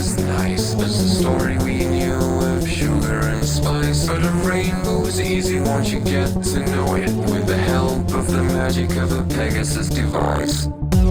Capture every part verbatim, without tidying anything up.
as nice as the story we knew of sugar and spice. But a rainbow is easy once you get to know it, with the help of the magic of a Pegasus device.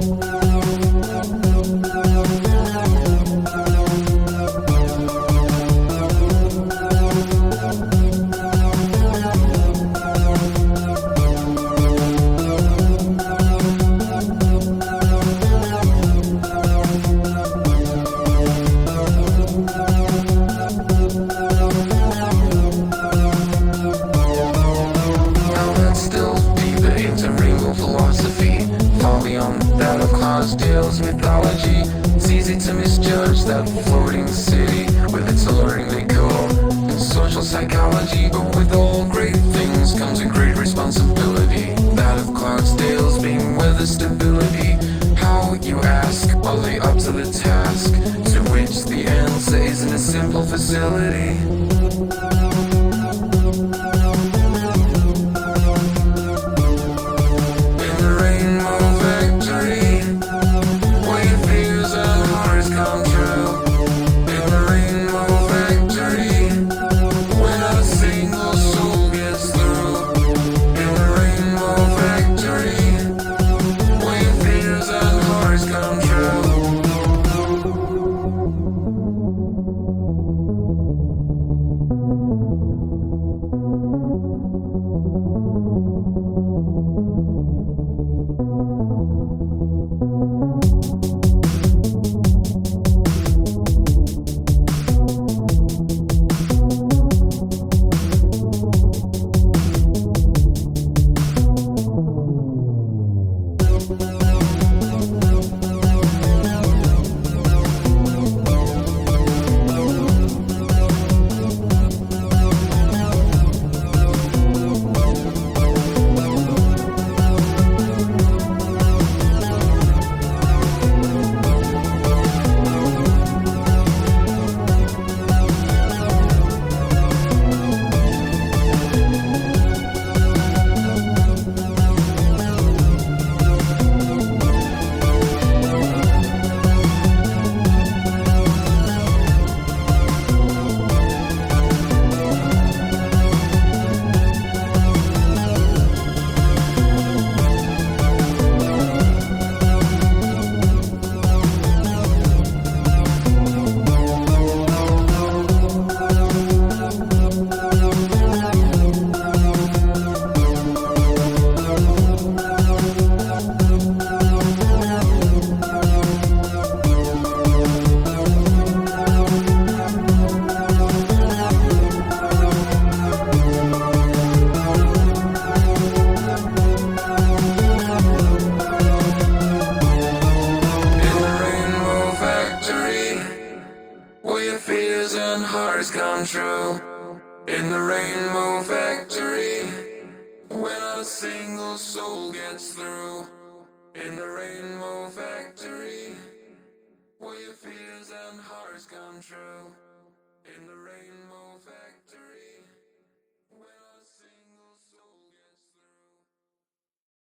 That of Clydesdale's mythology, it's easy to misjudge that floating city with its alluring decor and social psychology. But with all great things comes a great responsibility, that of Clydesdale's being weather stability. How, you ask, are they up to the task? To which the answer isn't a simple facility. Fears and hearts come true in the Rainbow Factory, where not a single soul gets through. In the Rainbow Factory, where your fears and hearts come true. In the Rainbow